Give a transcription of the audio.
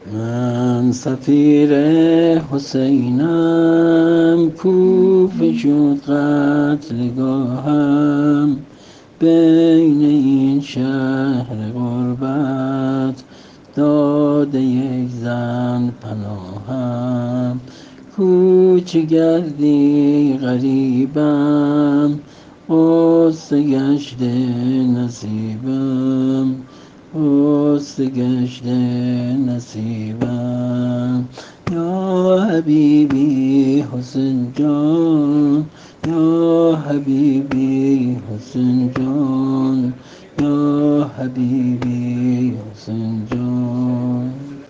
من سفیر حسینم، کوفه شد قتلگاهم. بین این شهر غربت داده یک زن پناهم. کوچه گردی غریبم، غصه گشته نصیبم، غصه گشته نصیبم. یا حبیبی حسین جان، یا حبیبی حسین جان، یا حبیبی حسین جان.